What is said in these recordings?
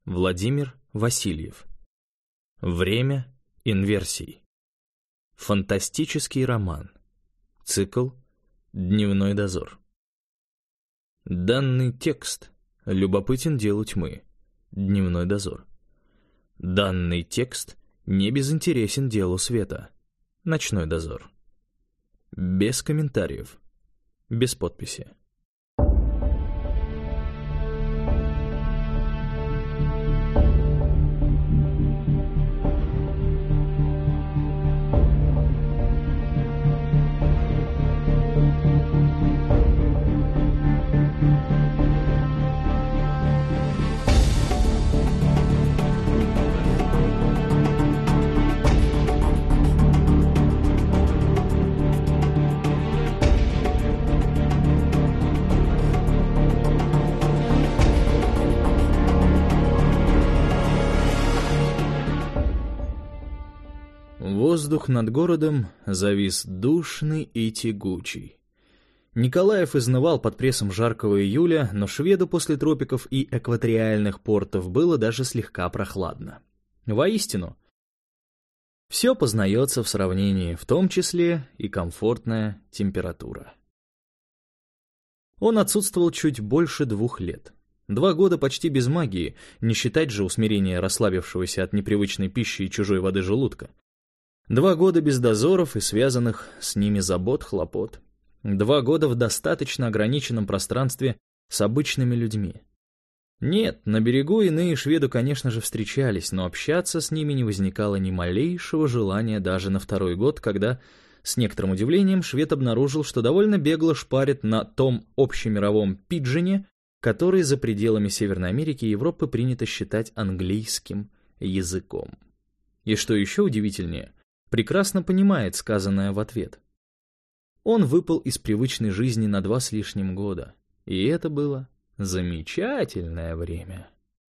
Владимир Васильев. Время инверсий. Фантастический роман. Цикл «Дневной дозор». Данный текст любопытен делу тьмы. Дневной дозор. Данный текст не безинтересен делу света. Ночной дозор. Без комментариев. Без подписи. Воздух над городом завис душный и тягучий. Николаев изнывал под прессом жаркого июля, но шведу после тропиков и экваториальных портов было даже слегка прохладно. Воистину, все познается в сравнении, в том числе и комфортная температура. Он отсутствовал чуть больше 2 лет. 2 года почти без магии, не считать же усмирения расслабившегося от непривычной пищи и чужой воды желудка. 2 года без дозоров и связанных с ними забот, хлопот. 2 года в достаточно ограниченном пространстве с обычными людьми. Нет, на берегу иные шведу, конечно же, встречались, но общаться с ними не возникало ни малейшего желания даже на 2-й год, когда, с некоторым удивлением, швед обнаружил, что довольно бегло шпарит на том общемировом пиджине, который за пределами Северной Америки и Европы принято считать английским языком. И что еще удивительнее, прекрасно понимает сказанное в ответ. Он выпал из привычной жизни на 2 с лишним года, и это было замечательное время.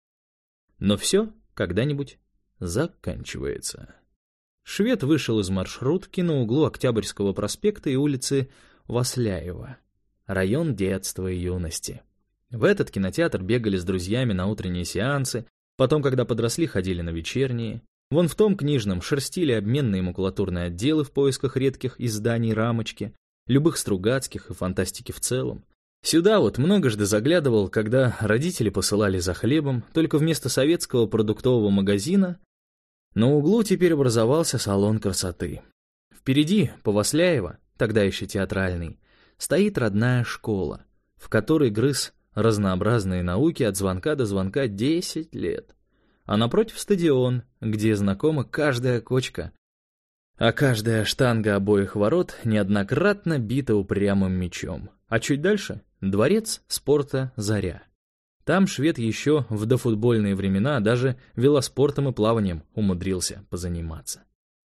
Но все когда-нибудь заканчивается. Швед вышел из маршрутки на углу Октябрьского проспекта и улицы Васляева, район детства и юности. В этот кинотеатр бегали с друзьями на утренние сеансы, потом, когда подросли, ходили на вечерние. Вон в том книжном шерстили обменные макулатурные отделы в поисках редких изданий рамочки, любых Стругацких и фантастики в целом. Сюда вот многожды заглядывал, когда родители посылали за хлебом, только вместо советского продуктового магазина на углу теперь образовался салон красоты. Впереди, по Васляева, тогда еще театральный, стоит родная школа, в которой грыз разнообразные науки от звонка до звонка 10 лет. А напротив стадион, где знакома каждая кочка, а каждая штанга обоих ворот неоднократно бита упрямым мечом. А чуть дальше — дворец спорта «Заря». Там швед еще в дофутбольные времена даже велоспортом и плаванием умудрился позаниматься.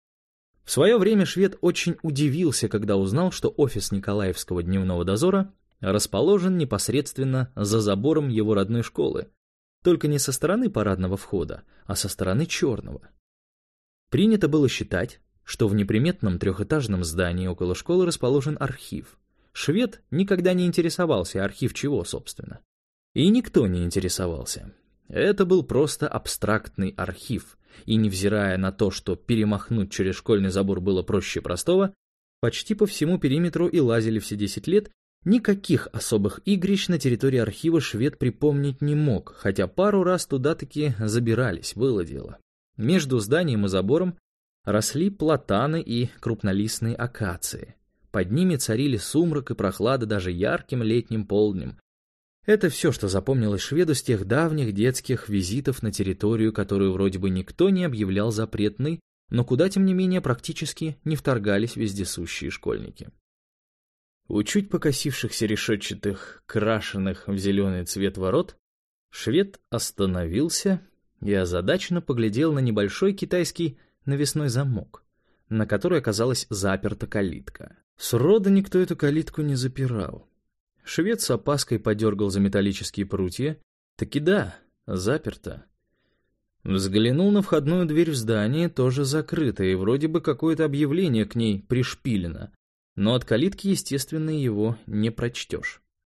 В свое время швед очень удивился, когда узнал, что офис Николаевского дневного дозора расположен непосредственно за забором его родной школы, только не со стороны парадного входа, а со стороны черного. Принято было считать, что в неприметном 3-этажном здании около школы расположен архив. Швед никогда не интересовался, архив чего, собственно. И никто не интересовался. Это был просто абстрактный архив, и невзирая на то, что перемахнуть через школьный забор было проще простого, почти по всему периметру и лазили все 10 лет, никаких особых игрищ на территории архива швед припомнить не мог, хотя пару раз туда-таки забирались, было дело. Между зданием и забором росли платаны и крупнолистные акации. Под ними царили сумрак и прохлада даже ярким летним полднем. Это все, что запомнилось шведу с тех давних детских визитов на территорию, которую вроде бы никто не объявлял запретной, но куда, тем не менее, практически не вторгались вездесущие школьники. У чуть покосившихся решетчатых, крашенных в зеленый цвет ворот, швед остановился и озадаченно поглядел на небольшой китайский навесной замок, на который оказалась заперта калитка. Сроду никто эту калитку не запирал. Швед с опаской подергал за металлические прутья. Таки да, заперта. Взглянул на входную дверь в здание, тоже закрытая, и вроде бы какое-то объявление к ней пришпилено. Но от калитки, естественно, его не прочтешь.